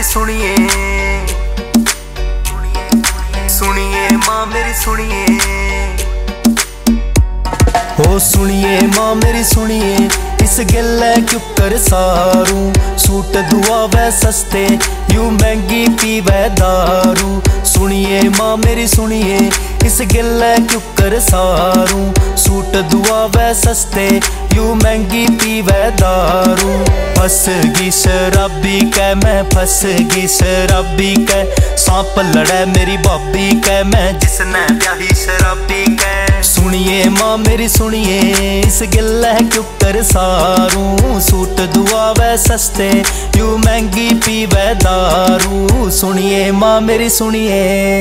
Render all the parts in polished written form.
मेरी सुनिए, सुनिए माँ मेरी सुनिए, ओ सुनिए माँ मेरी सुनिए, इस गिले क्यों कर सारू, सूट दुआवे सस्ते यूं महंगी पीवे दारू। सुनिए माँ मेरी सुनिए, इस गिले क्यों कर सारू, सूट दुआवे सस्ते यूं महंगी पीवे दारू। फंस गई शराबी कै मैं, फंस गई शराबी कै, सांप लड़े मेरी भाभी कै मैं जिसने ब्याही शराबी कै। सुनिए माँ मेरी सुनिए, इस गिले क्यों कर सारू, सूट दुआवे सस्ते यूं महंगी पीवे दारू। सुनिए माँ मेरी सुनिए।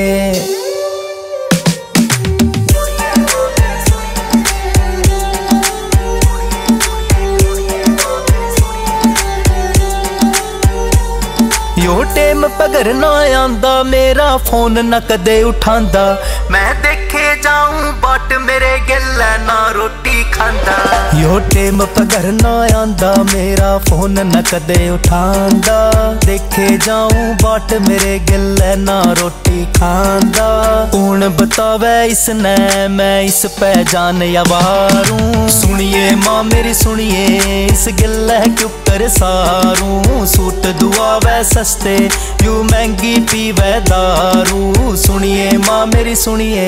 यो टेम पगर ना आंदा, मेरा फोन न कदे उठांदा, मैं देखे जाऊं बाट मेरे गिले ना रोटी खांदा। यो टेम पगर ना आंदा, मेरा फोन न कदे उठांदा, देखे जाऊं बाट मेरे गिले ना रोटी खांदा। कौन बतावे इसने मैं इस पे जान यावारूं। सुनिए माँ मेरी सुनिए, इस गिले क्यों कर सारू, सूट दुआवे सस्ते यूं महंगी पीवे दारू। सुनिए माँ मेरी सुनिए,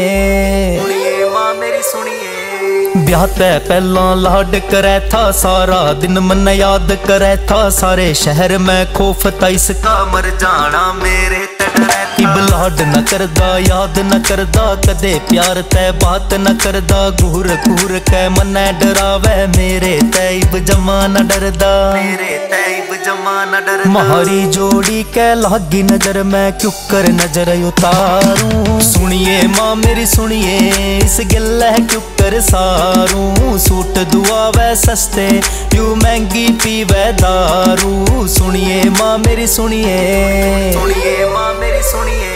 सुनिए माँ मेरी सुनिए। ब्याह ते पहला लाड करे था, सारा दिन मन याद करे था, सारे शहर में खौफ था इसका मर जाना मेरे तड़रे। इब लाड न करदा याद न करदा, कदे प्यार ते बात न करदा, घूर घूर के मन डरावे मेरे तैब जमा न डरदा, मेरे तैब जमा न डरदा। महारी जोड़ी के लागी नजर मैं क्यों कर नजर उतारूं। सुनिए माँ मेरी सुनिए, इस गिले क्यों कर सारू, सूट दुआवे सस्ते यूं महंगी पीवे दारू। सुनिए माँ मेरी सुनिए, सुनिए माँ मेरी सुनिए।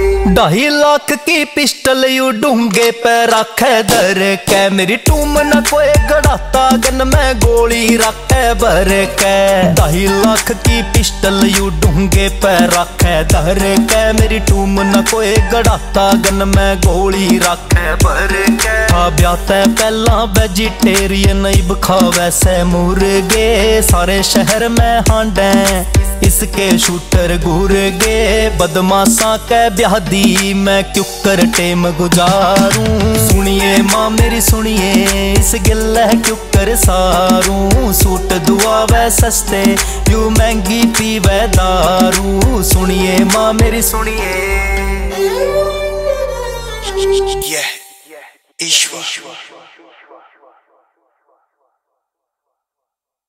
2.5 लाख की पिस्टल यू डूंगे पे रखे दर के, मेरी टूम न कोई गड़ाता गन में गोली रखे भर के। 2.5 लाख की पिस्टल यू डूंगे पे रखे दर के, मेरी टूम न कोई गड़ाता गन में गोली रखे भर के। ब्याते पहला वेजिटेरियन इब खावे से मुर्गे, सारे शहर में हांडे इसके शूटर घूर गे। बदमाशा के ब्याह दी मैं क्यों कर टेम गुजारूं। सुनिए माँ मेरी सुनिए, इस गिले क्यों कर सारू, सूट दुआवे सस्ते यूं महंगी पीवे दारू। सुनिए माँ मेरी सुनिए। ईश्वर